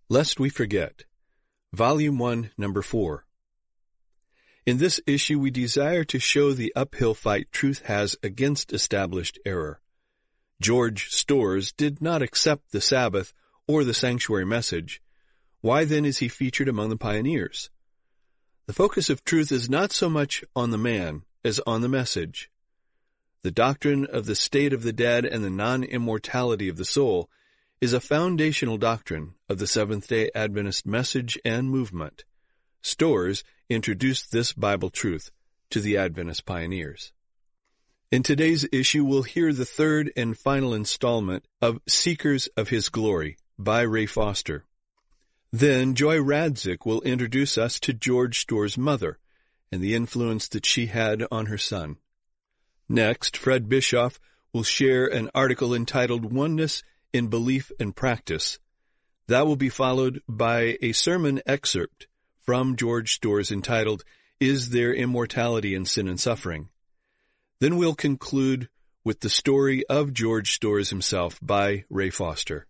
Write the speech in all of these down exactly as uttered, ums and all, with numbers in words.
Lest We Forget, Volume one, Number four. In this issue, we desire to show the uphill fight truth has against established error. George Storrs did not accept the Sabbath or the sanctuary message. Why then is he featured among the pioneers? The focus of truth is not so much on the man as on the message. The doctrine of the state of the dead and the non-immortality of the soul is a foundational doctrine of the Seventh-day Adventist message and movement. Storrs introduced this Bible truth to the Adventist pioneers. In today's issue, we'll hear the third and final installment of Seekers of His Glory by Ray Foster. Then Joy Radzik will introduce us to George Storrs' mother and the influence that she had on her son. Next, Fred Bischoff will share an article entitled Oneness in Belief and Practice. That will be followed by a sermon excerpt from George Storrs entitled, Is There Immortality in Sin and Suffering? Then we'll conclude with the story of George Storrs himself by Ray Foster.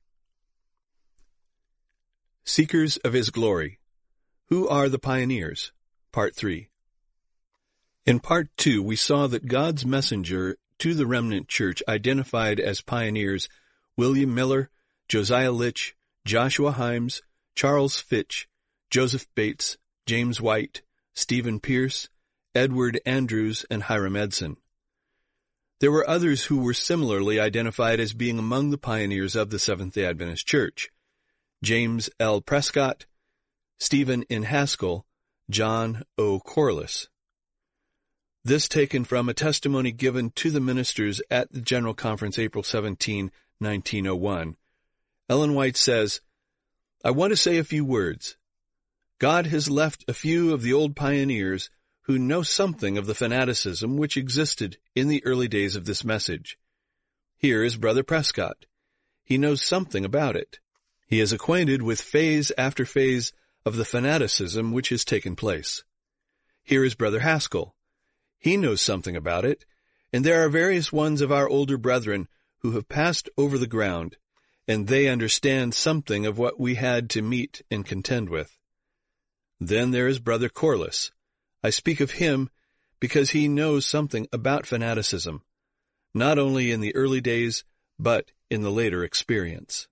Seekers of His Glory. Who are the pioneers? Part three. In Part two, we saw that God's messenger to the remnant church identified as pioneers William Miller, Josiah Litch, Joshua Himes, Charles Fitch, Joseph Bates, James White, Stephen Pierce, Edward Andrews, and Hiram Edson. There were others who were similarly identified as being among the pioneers of the Seventh-day Adventist Church: James L. Prescott, Stephen N. Haskell, John O. Corliss. This taken from a testimony given to the ministers at the General Conference April seventeenth, nineteen oh one. Ellen White says, I want to say a few words. God has left a few of the old pioneers who know something of the fanaticism which existed in the early days of this message. Here is Brother Prescott. He knows something about it. He is acquainted with phase after phase of the fanaticism which has taken place. Here is Brother Haskell. He knows something about it, and there are various ones of our older brethren who have passed over the ground, and they understand something of what we had to meet and contend with. Then there is Brother Corliss. I speak of him because he knows something about fanaticism, not only in the early days, but in the later experience.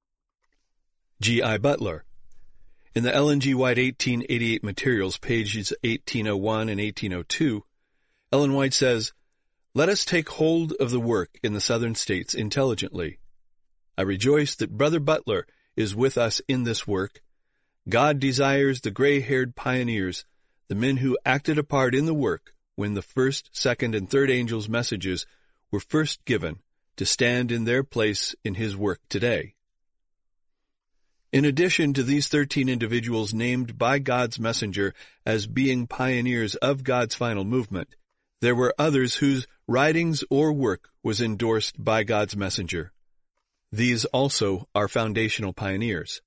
G I Butler. In the Ellen G. White eighteen eighty-eight materials, pages eighteen oh one and eighteen oh two, Ellen White says, Let us take hold of the work in the Southern states intelligently. I rejoice that Brother Butler is with us in this work. God desires the gray-haired pioneers, the men who acted a part in the work when the first, second, and third angels' messages were first given, to stand in their place in His work today. In addition to these thirteen individuals named by God's messenger as being pioneers of God's final movement, there were others whose writings or work was endorsed by God's messenger. These also are foundational pioneers.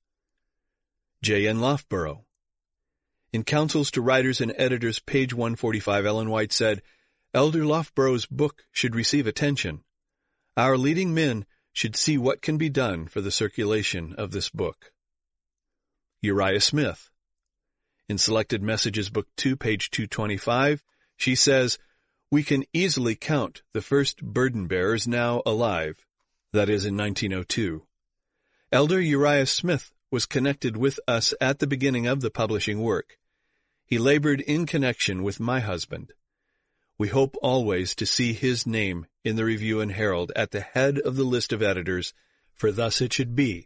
J N Loughborough. In Counsels to Writers and Editors, page one forty-five, Ellen White said, Elder Loughborough's book should receive attention. Our leading men should see what can be done for the circulation of this book. Uriah Smith. In Selected Messages, Book two, page two twenty-five, she says, We can easily count the first burden-bearers now alive. That is in nineteen oh two. Elder Uriah Smith was connected with us at the beginning of the publishing work. He labored in connection with my husband. We hope always to see his name in the Review and Herald at the head of the list of editors, for thus it should be.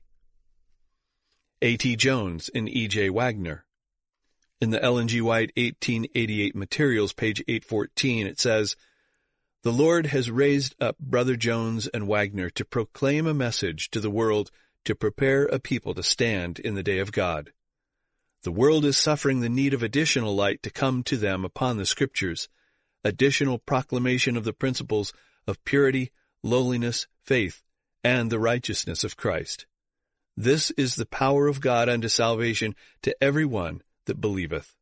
A T Jones and E J Wagner. In the Ellen G. White eighteen eighty-eight materials, page eight fourteen, it says, The Lord has raised up Brother Jones and Wagner to proclaim a message to the world to prepare a people to stand in the day of God. The world is suffering the need of additional light to come to them upon the Scriptures, additional proclamation of the principles of purity, lowliness, faith, and the righteousness of Christ. This is the power of God unto salvation to every one that believeth.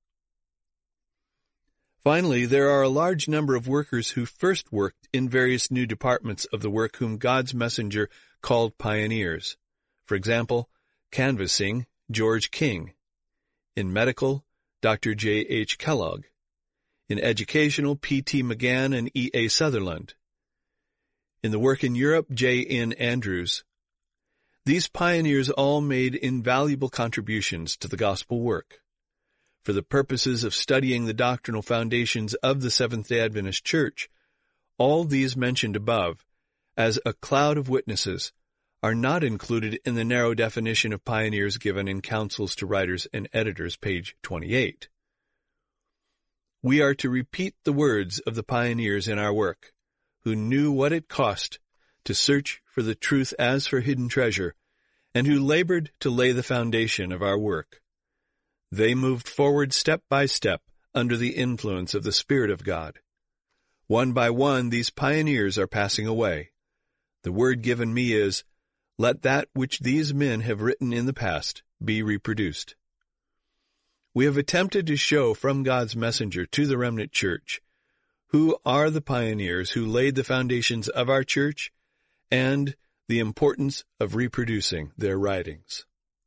Finally, there are a large number of workers who first worked in various new departments of the work whom God's messenger called pioneers. For example, canvassing George King. In medical, Doctor J H Kellogg. In educational, P T McGann and E A Sutherland. In the work in Europe, J N Andrews. These pioneers all made invaluable contributions to the gospel work. For the purposes of studying the doctrinal foundations of the Seventh-day Adventist Church, all these mentioned above, as a cloud of witnesses, are not included in the narrow definition of pioneers given in Counsels to Writers and Editors, page twenty-eight. We are to repeat the words of the pioneers in our work, who knew what it cost to search for the truth as for hidden treasure, and who labored to lay the foundation of our work. They moved forward step by step under the influence of the Spirit of God. One by one, these pioneers are passing away. The word given me is, let that which these men have written in the past be reproduced. We have attempted to show from God's messenger to the remnant church who are the pioneers who laid the foundations of our church and the importance of reproducing their writings.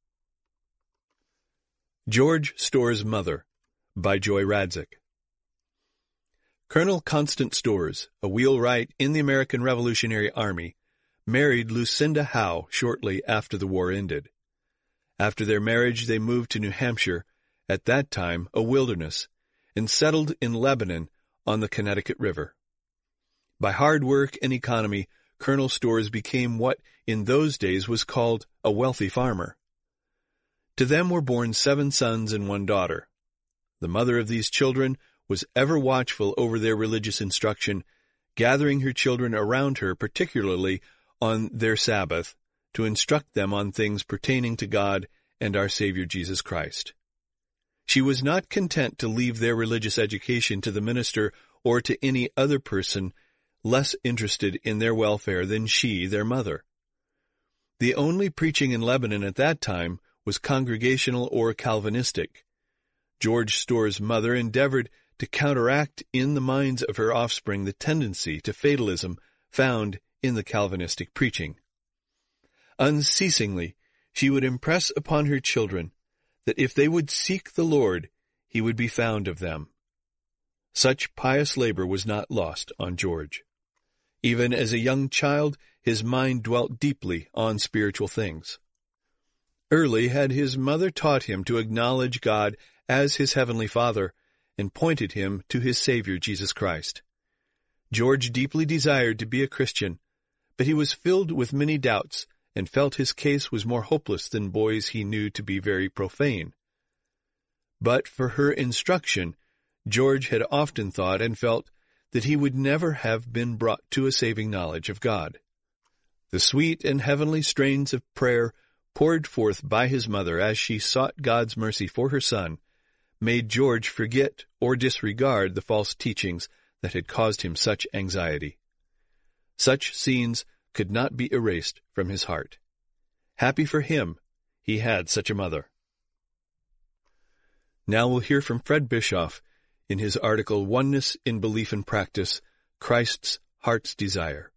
George Storrs' Mother by Joy Radzik. Colonel Constant Storrs, a wheelwright in the American Revolutionary Army, married Lucinda Howe shortly after the war ended. After their marriage, they moved to New Hampshire, at that time a wilderness, and settled in Lebanon on the Connecticut River. By hard work and economy, Colonel Storrs became what in those days was called a wealthy farmer. To them were born seven sons and one daughter. The mother of these children was ever watchful over their religious instruction, gathering her children around her, particularly on their Sabbath, to instruct them on things pertaining to God and our Savior Jesus Christ. She was not content to leave their religious education to the minister or to any other person less interested in their welfare than she, their mother. The only preaching in Lebanon at that time was congregational or Calvinistic. George Storrs' mother endeavored to counteract in the minds of her offspring the tendency to fatalism found in the Calvinistic preaching. Unceasingly, she would impress upon her children that if they would seek the Lord, he would be found of them. Such pious labor was not lost on George. Even as a young child, his mind dwelt deeply on spiritual things. Early had his mother taught him to acknowledge God as his heavenly Father and pointed him to his Savior Jesus Christ. George deeply desired to be a Christian, but he was filled with many doubts and felt his case was more hopeless than boys he knew to be very profane. But for her instruction, George had often thought and felt that he would never have been brought to a saving knowledge of God. The sweet and heavenly strains of prayer poured forth by his mother as she sought God's mercy for her son made George forget or disregard the false teachings that had caused him such anxiety. Such scenes could not be erased from his heart. Happy for him, he had such a mother. Now we'll hear from Fred Bischoff in his article, Oneness in Belief and Practice, Christ's Heart's Desire.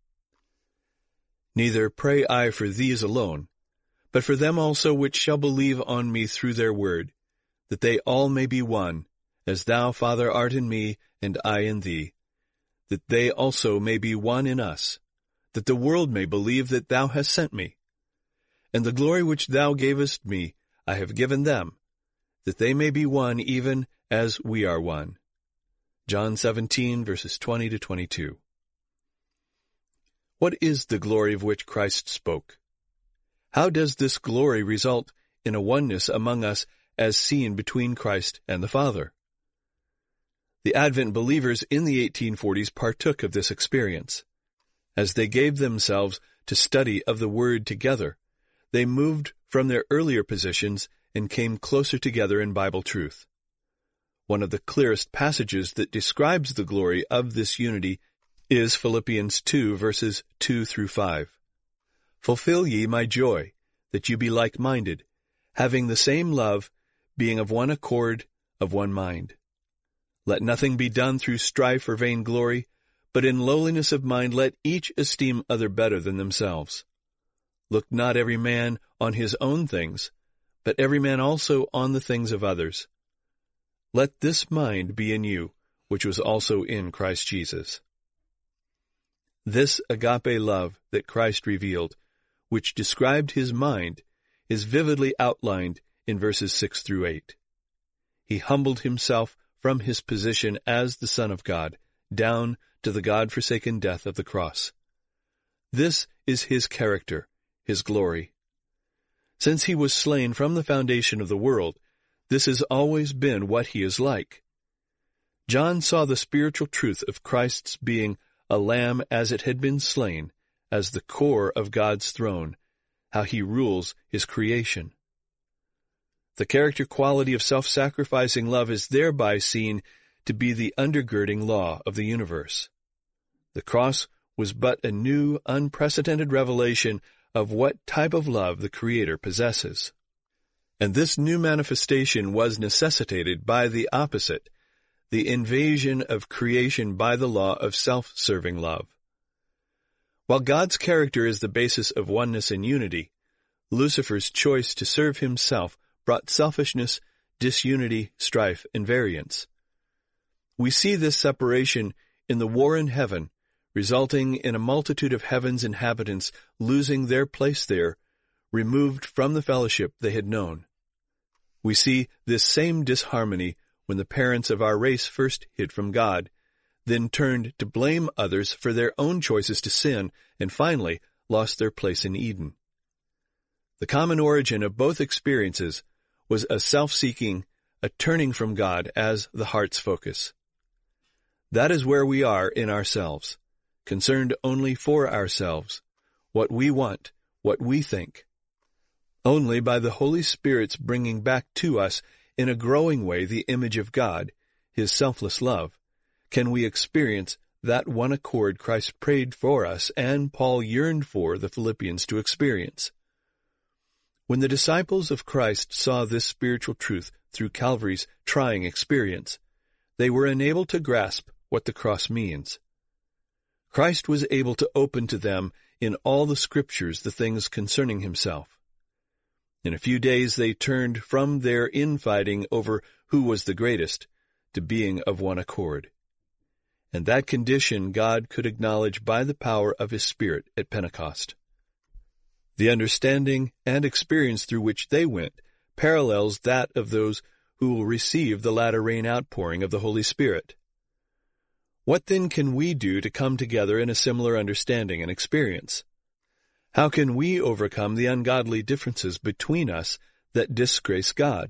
Neither pray I for these alone, but for them also which shall believe on me through their word, that they all may be one, as thou, Father, art in me, and I in thee, that they also may be one in us, that the world may believe that thou hast sent me. And the glory which thou gavest me I have given them, that they may be one even as we are one. John seventeen, verses twenty to twenty-two. What is the glory of which Christ spoke? How does this glory result in a oneness among us as seen between Christ and the Father? The Advent believers in the eighteen forties partook of this experience. As they gave themselves to study of the Word together, they moved from their earlier positions and came closer together in Bible truth. One of the clearest passages that describes the glory of this unity is Philippians two, verses two through five. Fulfill ye my joy, that you be like-minded, having the same love, being of one accord, of one mind. Let nothing be done through strife or vainglory, but in lowliness of mind let each esteem other better than themselves. Look not every man on his own things, but every man also on the things of others. Let this mind be in you, which was also in Christ Jesus. This agape love that Christ revealed, which described his mind, is vividly outlined in verses six through eight. He humbled himself from his position as the Son of God, down to the God-forsaken death of the cross. This is his character, his glory. Since he was slain from the foundation of the world, this has always been what he is like. John saw the spiritual truth of Christ's being a lamb as it had been slain, as the core of God's throne, how he rules his creation. The character quality of self-sacrificing love is thereby seen to be the undergirding law of the universe. The cross was but a new, unprecedented revelation of what type of love the Creator possesses. And this new manifestation was necessitated by the opposite, the invasion of creation by the law of self-serving love. While God's character is the basis of oneness and unity, Lucifer's choice to serve himself brought selfishness, disunity, strife, and variance. We see this separation in the war in heaven, resulting in a multitude of heaven's inhabitants losing their place there, removed from the fellowship they had known. We see this same disharmony when the parents of our race first hid from God, then turned to blame others for their own choices to sin, and finally lost their place in Eden. The common origin of both experiences was a self-seeking, a turning from God as the heart's focus. That is where we are in ourselves, concerned only for ourselves, what we want, what we think. Only by the Holy Spirit's bringing back to us in a growing way the image of God, his selfless love, can we experience that one accord Christ prayed for us and Paul yearned for the Philippians to experience. When the disciples of Christ saw this spiritual truth through Calvary's trying experience, they were enabled to grasp what the cross means. Christ was able to open to them in all the Scriptures the things concerning himself. In a few days they turned from their infighting over who was the greatest to being of one accord. And that condition God could acknowledge by the power of his Spirit at Pentecost. The understanding and experience through which they went parallels that of those who will receive the latter rain outpouring of the Holy Spirit. What then can we do to come together in a similar understanding and experience? How can we overcome the ungodly differences between us that disgrace God?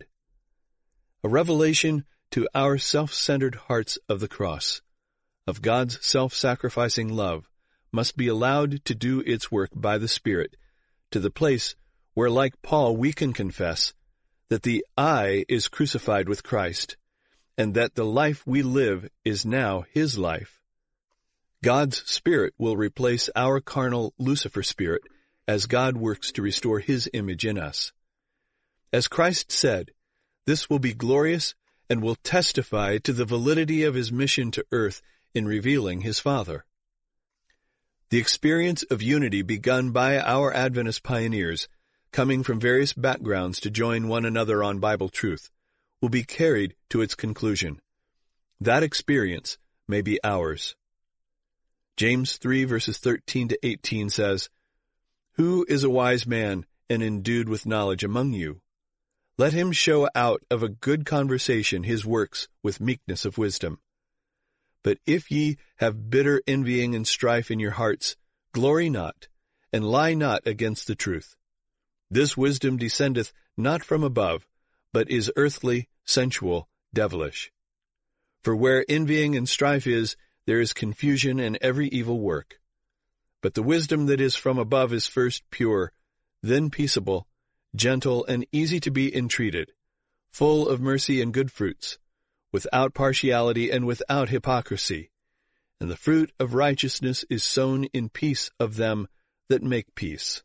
A revelation to our self-centered hearts of the cross, of God's self-sacrificing love, must be allowed to do its work by the Spirit, to the place where, like Paul, we can confess that the I is crucified with Christ, and that the life we live is now his life. God's Spirit will replace our carnal Lucifer spirit as God works to restore his image in us. As Christ said, this will be glorious and will testify to the validity of his mission to earth in revealing his Father. The experience of unity begun by our Adventist pioneers, coming from various backgrounds to join one another on Bible truth, will be carried to its conclusion. That experience may be ours. James three verses thirteen to eighteen says, "Who is a wise man and endued with knowledge among you? Let him show out of a good conversation his works with meekness of wisdom. But if ye have bitter envying and strife in your hearts, glory not, and lie not against the truth. This wisdom descendeth not from above, but is earthly, sensual, devilish. For where envying and strife is, there is confusion and every evil work. But the wisdom that is from above is first pure, then peaceable, gentle, and easy to be entreated, full of mercy and good fruits, without partiality and without hypocrisy. And the fruit of righteousness is sown in peace of them that make peace."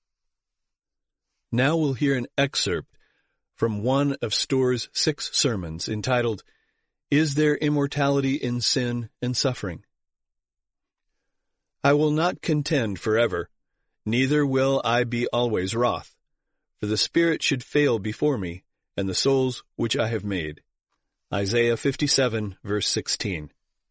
Now we'll hear an excerpt from one of Storr's six sermons entitled, "Is There Immortality in Sin and Suffering?" "I will not contend forever, neither will I be always wroth. for the spirit should fail before me, and the souls which I have made. Isaiah fifty-seven, verse sixteen.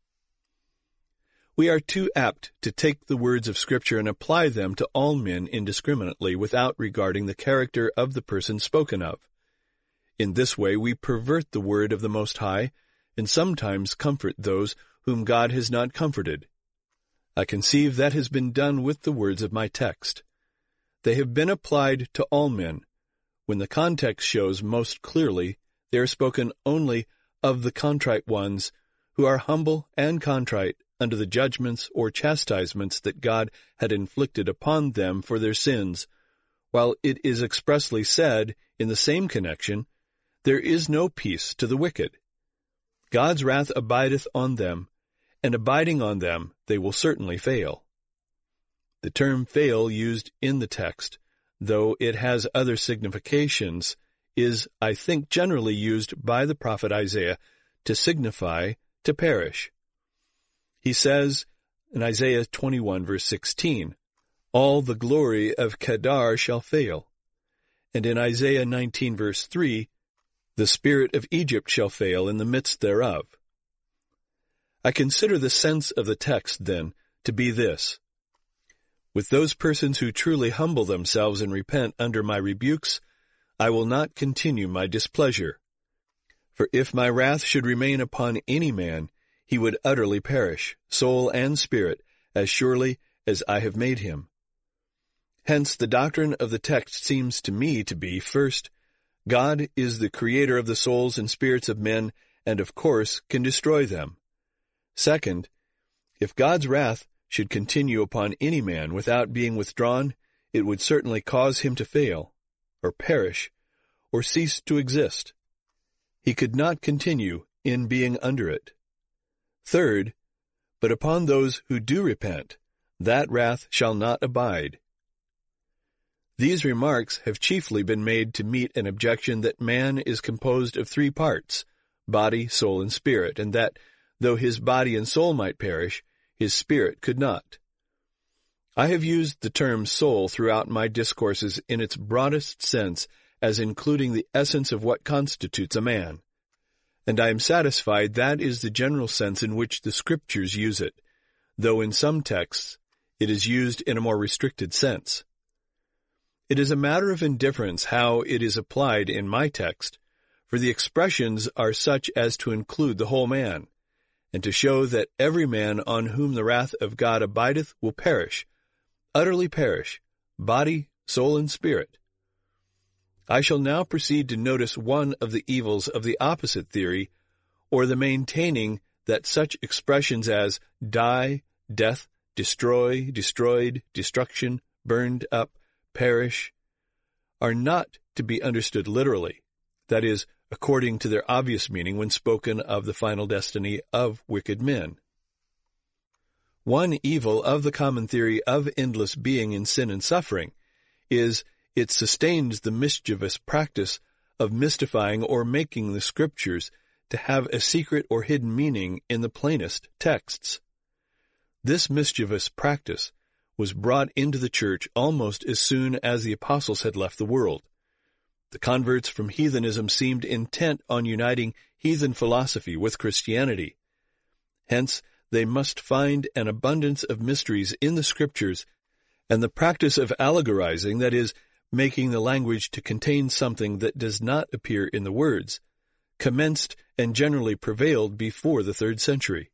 We are too apt to take the words of Scripture and apply them to all men indiscriminately without regarding the character of the person spoken of. In this way we pervert the word of the Most High, and sometimes comfort those whom God has not comforted. I conceive that has been done with the words of my text. They have been applied to all men, when the context shows most clearly they are spoken only of the contrite ones who are humble and contrite under the judgments or chastisements that God had inflicted upon them for their sins, while it is expressly said in the same connection, there is no peace to the wicked. God's wrath abideth on them, and abiding on them they will certainly fail. The term fail used in the text, though it has other significations, is, I think, generally used by the prophet Isaiah to signify to perish. He says in Isaiah twenty-one, verse sixteen, all the glory of Kedar shall fail. And in Isaiah nineteen, verse three, the spirit of Egypt shall fail in the midst thereof. I consider the sense of the text, then, to be this. With those persons who truly humble themselves and repent under my rebukes, I will not continue my displeasure. For if my wrath should remain upon any man, he would utterly perish, soul and spirit, as surely as I have made him. Hence the doctrine of the text seems to me to be, first, God is the creator of the souls and spirits of men, and of course can destroy them. Second, if God's wrath should continue upon any man without being withdrawn, it would certainly cause him to fail, or perish, or cease to exist. He could not continue in being under it. Third, but upon those who do repent, that wrath shall not abide. These remarks have chiefly been made to meet an objection that man is composed of three parts, body, soul, and spirit, and that, though his body and soul might perish, his spirit could not. I have used the term soul throughout my discourses in its broadest sense as including the essence of what constitutes a man. And I am satisfied that is the general sense in which the Scriptures use it, though in some texts it is used in a more restricted sense. It is a matter of indifference how it is applied in my text, for the expressions are such as to include the whole man, and to show that every man on whom the wrath of God abideth will perish, utterly perish, body, soul, and spirit. I shall now proceed to notice one of the evils of the opposite theory, or the maintaining that such expressions as die, death, destroy, destroyed, destruction, burned up, perish, are not to be understood literally, that is, according to their obvious meaning when spoken of the final destiny of wicked men. One evil of the common theory of endless being in sin and suffering is it sustains the mischievous practice of mystifying or making the Scriptures to have a secret or hidden meaning in the plainest texts. This mischievous practice was brought into the church almost as soon as the apostles had left the world. The converts from heathenism seemed intent on uniting heathen philosophy with Christianity. Hence, they must find an abundance of mysteries in the Scriptures, and the practice of allegorizing, that is, making the language to contain something that does not appear in the words, commenced and generally prevailed before the third century.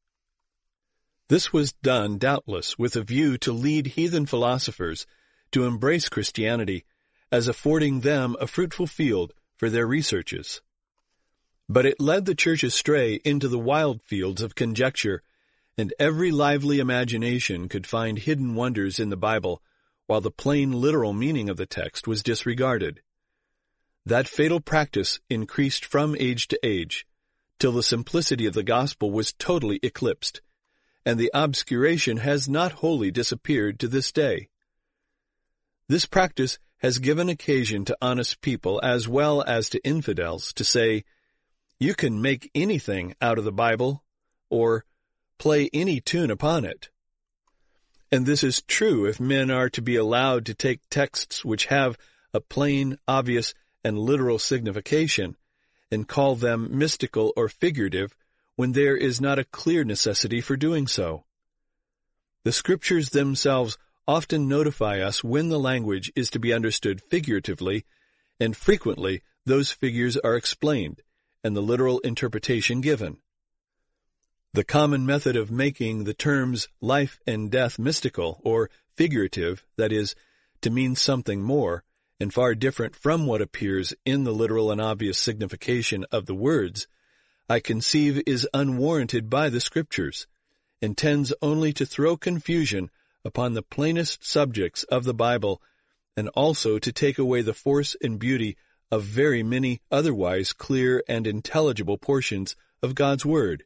This was done, doubtless, with a view to lead heathen philosophers to embrace Christianity as affording them a fruitful field for their researches. But it led the church astray into the wild fields of conjecture, and every lively imagination could find hidden wonders in the Bible, while the plain literal meaning of the text was disregarded. That fatal practice increased from age to age, till the simplicity of the gospel was totally eclipsed, and the obscuration has not wholly disappeared to this day. This practice has given occasion to honest people as well as to infidels to say, "You can make anything out of the Bible," or "play any tune upon it." And this is true if men are to be allowed to take texts which have a plain, obvious, and literal signification, and call them mystical or figurative when there is not a clear necessity for doing so. The Scriptures themselves often notify us when the language is to be understood figuratively, and frequently those figures are explained, and the literal interpretation given. The common method of making the terms life and death mystical or figurative, that is, to mean something more, and far different from what appears in the literal and obvious signification of the words, I conceive is unwarranted by the Scriptures, and tends only to throw confusion upon the plainest subjects of the Bible, and also to take away the force and beauty of very many otherwise clear and intelligible portions of God's Word.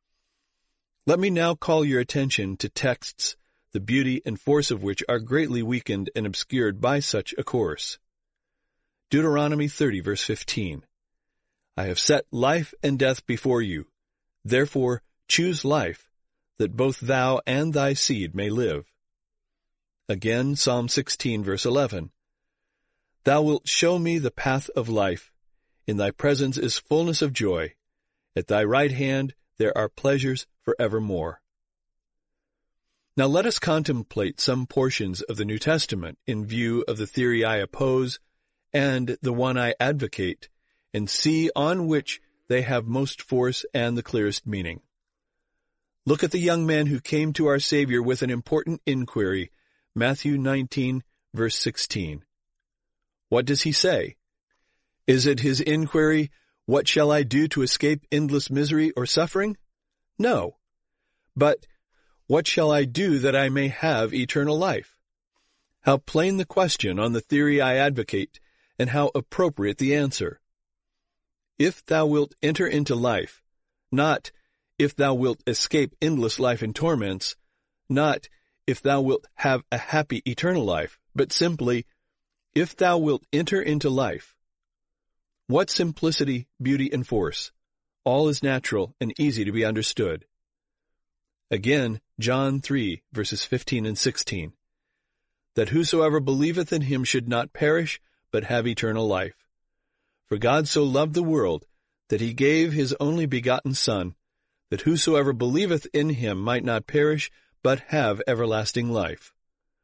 Let me now call your attention to texts, the beauty and force of which are greatly weakened and obscured by such a course. Deuteronomy thirty, verse fifteen. I have set life and death before you. Therefore choose life, that both thou and thy seed may live. Again, Psalm sixteen, verse eleven. Thou wilt show me the path of life. In thy presence is fullness of joy. At thy right hand there are pleasures forevermore. Now let us contemplate some portions of the New Testament in view of the theory I oppose and the one I advocate, and see on which they have most force and the clearest meaning. Look at the young man who came to our Savior with an important inquiry, Matthew nineteen, verse sixteen. What does he say? Is it his inquiry, what shall I do to escape endless misery or suffering? No. But, what shall I do that I may have eternal life? How plain the question on the theory I advocate, and how appropriate the answer. If thou wilt enter into life, not if thou wilt escape endless life and torments, not if thou wilt have a happy eternal life, but simply, if thou wilt enter into life. What simplicity, beauty, and force! All is natural and easy to be understood. Again, John three, verses fifteen and sixteen. That whosoever believeth in him should not perish, but have eternal life. For God so loved the world, that he gave his only begotten Son, that whosoever believeth in him might not perish, but have everlasting life.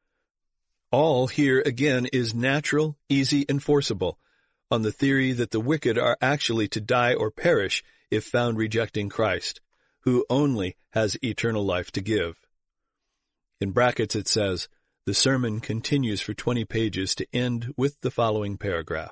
All here again is natural, easy, and forcible, on the theory that the wicked are actually to die or perish if found rejecting Christ, who only has eternal life to give. In brackets it says, the sermon continues for twenty pages to end with the following paragraph.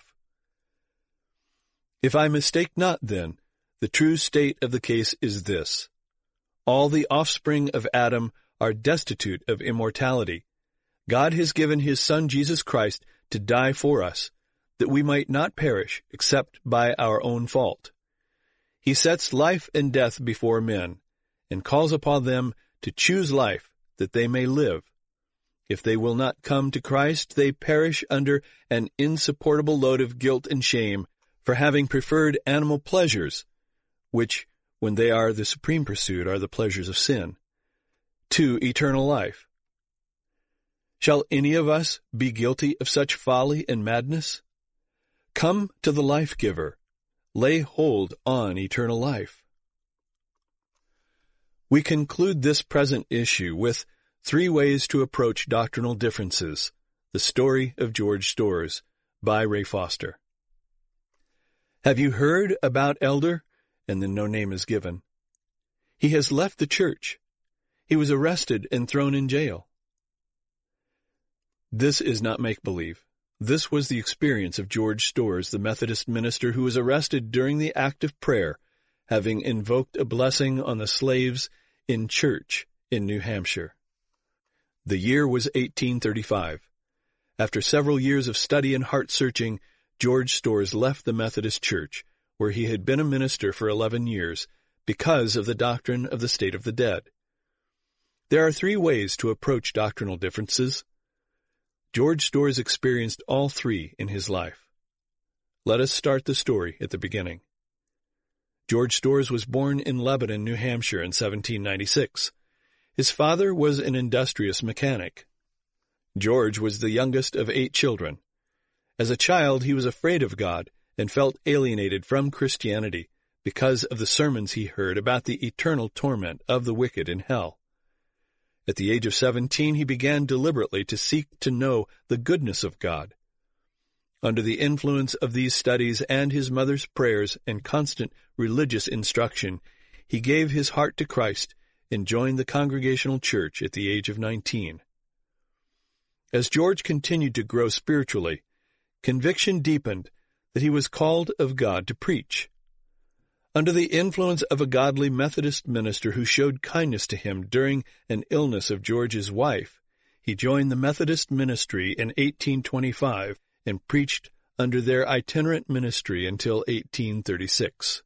If I mistake not, then, the true state of the case is this. All the offspring of Adam are destitute of immortality. God has given his Son Jesus Christ to die for us, that we might not perish except by our own fault. He sets life and death before men, and calls upon them to choose life, that they may live. If they will not come to Christ, they perish under an insupportable load of guilt and shame for having preferred animal pleasures, which, when they are the supreme pursuit, are the pleasures of sin, to eternal life. Shall any of us be guilty of such folly and madness? Come to the life-giver. Lay hold on eternal life. We conclude this present issue with Three Ways to Approach Doctrinal Differences, The Story of George Storrs, by Ray Foster. Have you heard about Elder? And then no name is given. He has left the church. He was arrested and thrown in jail. This is not make-believe. This was the experience of George Storrs, the Methodist minister who was arrested during the act of prayer, having invoked a blessing on the slaves in church in New Hampshire. The year was eighteen thirty-five. After several years of study and heart-searching, George Storrs left the Methodist Church, where he had been a minister for eleven years, because of the doctrine of the state of the dead. There are three ways to approach doctrinal differences. George Storrs experienced all three in his life. Let us start the story at the beginning. George Storrs was born in Lebanon, New Hampshire in seventeen ninety-six. His father was an industrious mechanic. George was the youngest of eight children. As a child, he was afraid of God and felt alienated from Christianity because of the sermons he heard about the eternal torment of the wicked in hell. At the age of seventeen, he began deliberately to seek to know the goodness of God. Under the influence of these studies and his mother's prayers and constant religious instruction, he gave his heart to Christ and joined the Congregational Church at the age of nineteen. As George continued to grow spiritually, conviction deepened that he was called of God to preach. Under the influence of a godly Methodist minister who showed kindness to him during an illness of George's wife, he joined the Methodist ministry in eighteen twenty-five and preached under their itinerant ministry until eighteen thirty-six.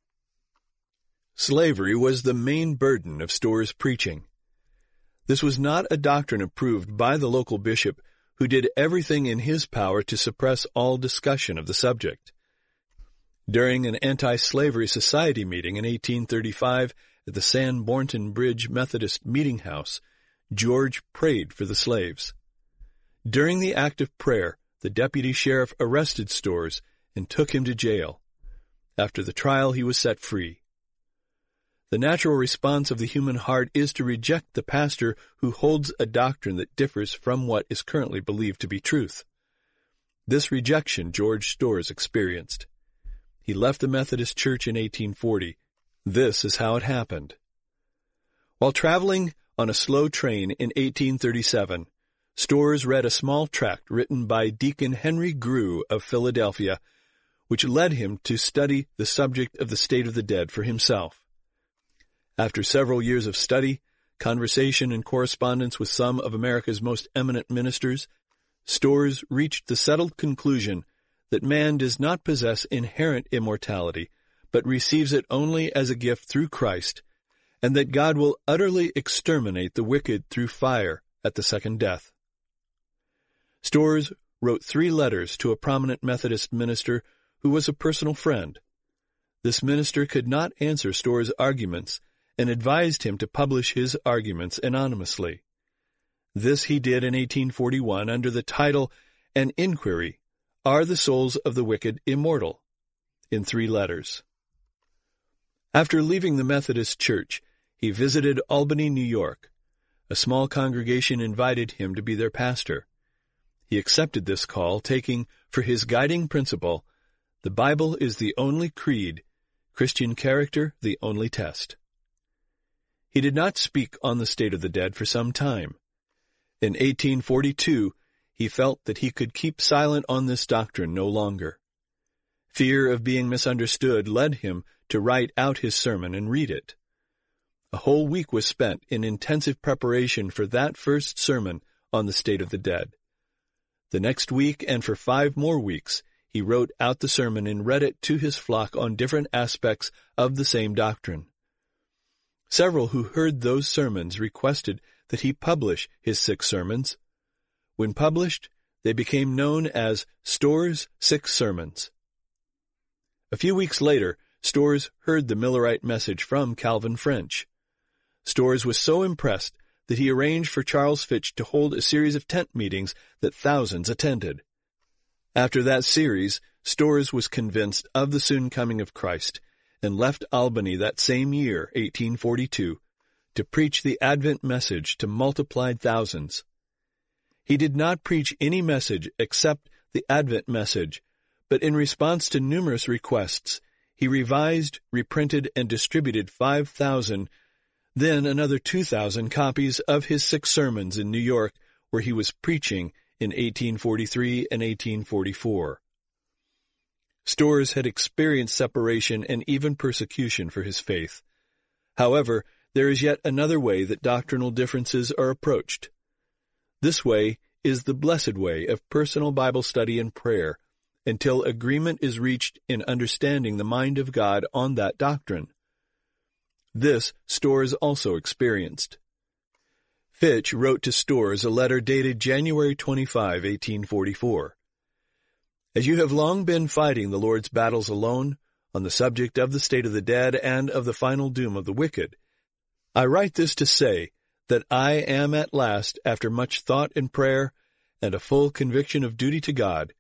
Slavery was the main burden of Storr's preaching. This was not a doctrine approved by the local bishop, who did everything in his power to suppress all discussion of the subject. During an anti-slavery society meeting in eighteen thirty-five at the San Bornton Bridge Methodist Meeting House, George prayed for the slaves. During the act of prayer, the deputy sheriff arrested Storrs and took him to jail. After the trial, he was set free. The natural response of the human heart is to reject the pastor who holds a doctrine that differs from what is currently believed to be truth. This rejection George Storrs experienced. He left the Methodist Church in eighteen forty. This is how it happened. While traveling on a slow train in eighteen thirty-seven, Storrs read a small tract written by Deacon Henry Grew of Philadelphia, which led him to study the subject of the state of the dead for himself. After several years of study, conversation, and correspondence with some of America's most eminent ministers, Storrs reached the settled conclusion that man does not possess inherent immortality, but receives it only as a gift through Christ, and that God will utterly exterminate the wicked through fire at the second death. Storrs wrote three letters to a prominent Methodist minister who was a personal friend. This minister could not answer Storrs' arguments and advised him to publish his arguments anonymously. This he did in eighteen forty-one under the title An Inquiry, Are the Souls of the Wicked Immortal?, in three letters. After leaving the Methodist Church, he visited Albany, New York. A small congregation invited him to be their pastor. He accepted this call, taking for his guiding principle, the Bible is the only creed, Christian character the only test. He did not speak on the state of the dead for some time. In eighteen forty-two, he felt that he could keep silent on this doctrine no longer. Fear of being misunderstood led him to write out his sermon and read it. A whole week was spent in intensive preparation for that first sermon on the state of the dead. The next week, and for five more weeks, he wrote out the sermon and read it to his flock on different aspects of the same doctrine. Several who heard those sermons requested that he publish his six sermons. When published, they became known as Storrs' Six Sermons. A few weeks later, Storrs heard the Millerite message from Calvin French. Storrs was so impressed that he arranged for Charles Fitch to hold a series of tent meetings that thousands attended. After that series, Storrs was convinced of the soon coming of Christ and left Albany that same year, eighteen forty-two, to preach the Advent message to multiplied thousands. He did not preach any message except the Advent message, but in response to numerous requests, he revised, reprinted, and distributed five thousand, then another two thousand copies of his six sermons in New York, where he was preaching in eighteen forty-three and eighteen forty-four. Storrs had experienced separation and even persecution for his faith. However, there is yet another way that doctrinal differences are approached. This way is the blessed way of personal Bible study and prayer, until agreement is reached in understanding the mind of God on that doctrine. This Storrs also experienced. Fitch wrote to Storrs a letter dated January twenty-fifth, eighteen forty-four. As you have long been fighting the Lord's battles alone, on the subject of the state of the dead and of the final doom of the wicked, I write this to say that I am at last, after much thought and prayer, and a full conviction of duty to God,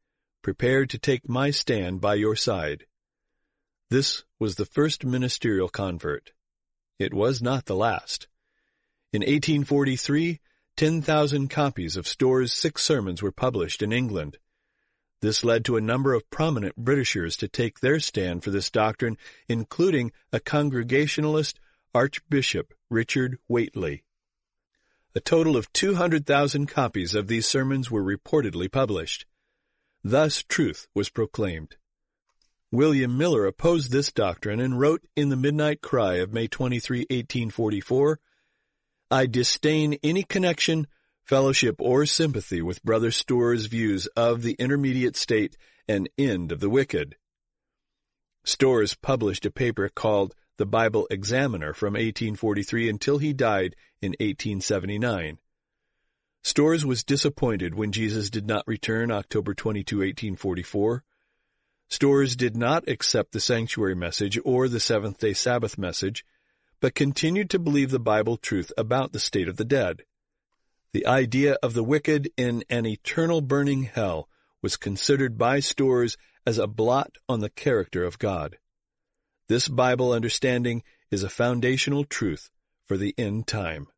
prepared to take my stand by your side. This was the first ministerial convert. It was not the last. In eighteen forty-three, ten thousand copies of Storr's six sermons were published in England. This led to a number of prominent Britishers to take their stand for this doctrine, including a Congregationalist Archbishop Richard Whately. A total of two hundred thousand copies of these sermons were reportedly published. Thus truth was proclaimed. William Miller opposed this doctrine and wrote in the Midnight Cry of May twenty-third, eighteen forty-four, "I disdain any connection, fellowship, or sympathy with Brother Storr's views of the intermediate state and end of the wicked." Storrs published a paper called The Bible Examiner from eighteen forty-three until he died in eighteen seventy-nine. Storrs was disappointed when Jesus did not return October twenty-second, eighteen forty-four. Storrs did not accept the sanctuary message or the seventh-day Sabbath message, but continued to believe the Bible truth about the state of the dead. The idea of the wicked in an eternal burning hell was considered by Storrs as a blot on the character of God. This Bible understanding is a foundational truth for the end time.